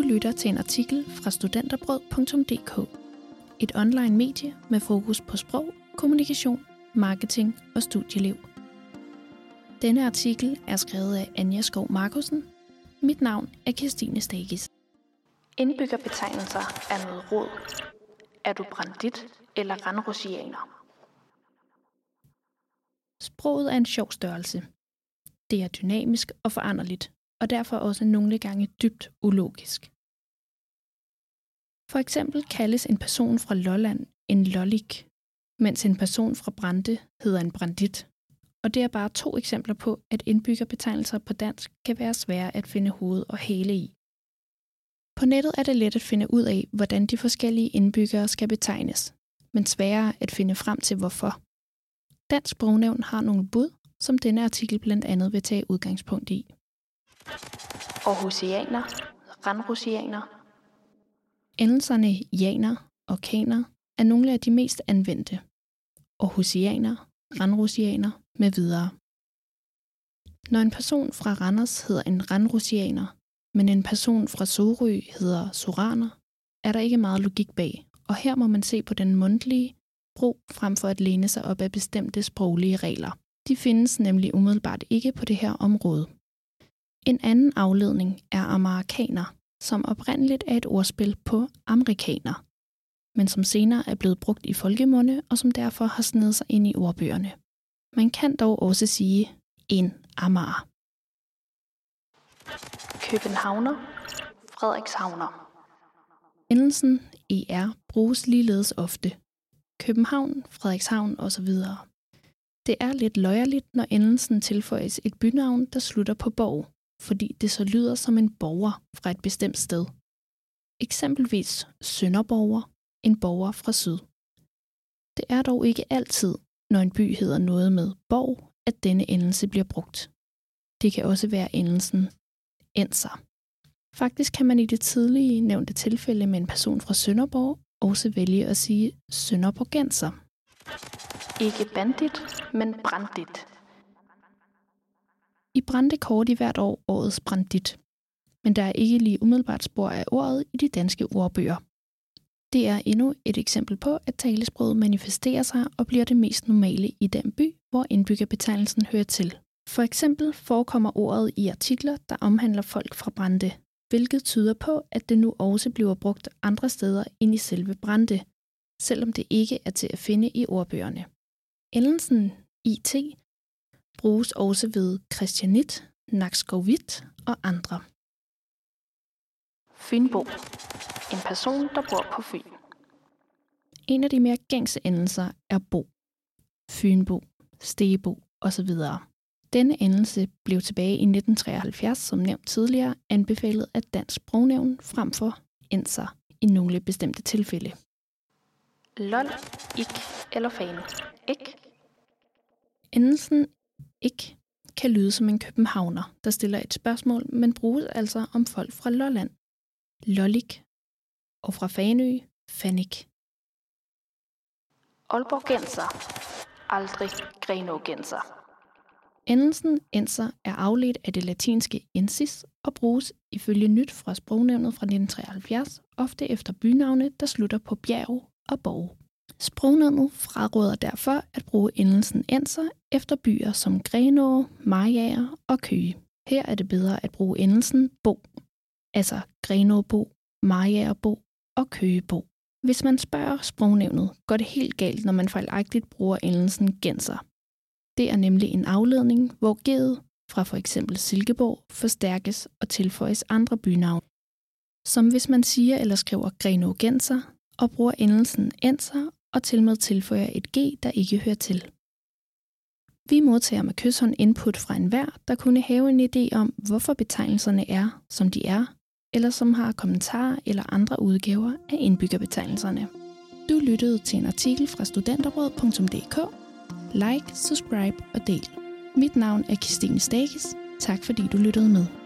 lytter til en artikel fra studenterbrød.dk, et online medie med fokus på sprog, kommunikation, marketing og studieliv. Denne artikel er skrevet af Anja Skov Markusen. Mit navn er Kirstine Stakis. Indbyggerbetegnelser er noget rod. Er du brandit eller randrusianer? Sproget er en sjov størrelse. Det er dynamisk og foranderligt, og derfor også nogle gange dybt ulogisk. For eksempel kaldes en person fra Lolland en lollik, mens en person fra Brande hedder en brandit. Og det er bare 2 eksempler på, at indbyggerbetegnelser på dansk kan være svære at finde hoved og hale i. På nettet er det let at finde ud af, hvordan de forskellige indbyggere skal betegnes, men sværere at finde frem til hvorfor. Dansk Sprognævn har nogle bud, som denne artikel blandt andet vil tage udgangspunkt i. Aarhusianer, randrusianer. Endelserne janer og kaner er nogle af de mest anvendte. Aarhusianer, randrusianer med videre. Når en person fra Randers hedder en randrusianer, men en person fra Sorø hedder soraner, er der ikke meget logik bag, og her må man se på den mundtlige brug frem for at læne sig op af bestemte sproglige regler. De findes nemlig umiddelbart ikke på det her område. En anden afledning er amerikaner, som oprindeligt er et ordspil på amerikaner, men som senere er blevet brugt i folkemunde og som derfor har snedet sig ind i ordbøgerne. Man kan dog også sige en Amager. Københavner, Frederikshavner. Endelsen er bruges ligeledes ofte. København, Frederikshavn osv. Det er lidt løjerligt, når endelsen tilføjes et bynavn, der slutter på borg, fordi det så lyder som en borger fra et bestemt sted. Eksempelvis Sønderborger, en borger fra syd. Det er dog ikke altid, når en by hedder noget med borg, at denne endelse bliver brugt. Det kan også være endelsen enser. Faktisk kan man i det tidlige nævnte tilfælde med en person fra Sønderborg også vælge at sige sønderborgenser. Ikke bandit, men brandit. I Brande kårer de hvert år årets brandit, men der er ikke lige umiddelbart spor af ordet i de danske ordbøger. Det er endnu et eksempel på, at talesproget manifesterer sig og bliver det mest normale i den by, hvor indbyggerbetegnelsen hører til. For eksempel forekommer ordet i artikler, der omhandler folk fra Brande, hvilket tyder på, at det nu også bliver brugt andre steder end i selve Brande, selvom det ikke er til at finde i ordbøgerne. Endelsen IT bruges også ved Christianit, Nakskovit og andre. Fynbo. En person, der bor på Fyn. En af de mere gængse endelser er bo, Fynbo, Stebo osv. Denne endelse blev tilbage i 1973, som nævnt tidligere, anbefalet af Dansk Sprognævn frem for enser i nogle bestemte tilfælde. Lol, ik eller fan, ik. Endelsen ik kan lyde som en københavner, der stiller et spørgsmål, men bruges altså om folk fra Lolland. Lollik. Og fra Fanø, fanik. Aalborgenser, aldrig grenaagenser. Endelsen enser er afledt af det latinske ensis og bruges ifølge nyt fra Sprognævnet fra 1973 ofte efter bynavne, der slutter på bjerg og borg. Sprognævnet fraråder derfor at bruge endelsen enser efter byer som Grenaa, Mariager og Køge. Her er det bedre at bruge endelsen bo, altså Grenaabo, Mariagerbo og Køgebo. Hvis man spørger Sprognævnet, går det helt galt, når man fejlagtigt bruger endelsen genser. Det er nemlig en afledning, hvor g'et fra for eksempel Silkeborg forstærkes og tilføjes andre bynavne. Som hvis man siger eller skriver grenaagenser og bruger endelsen enser og tilmed tilføjer et g, der ikke hører til. Vi modtager med kyshånd input fra enhver, der kunne have en idé om, hvorfor betegnelserne er, som de er, eller som har kommentarer eller andre udgaver af indbyggerbetegnelserne. Du lyttede til en artikel fra studenterbrød.dk. Like, subscribe og del. Mit navn er Kirstine Stakis. Tak fordi du lyttede med.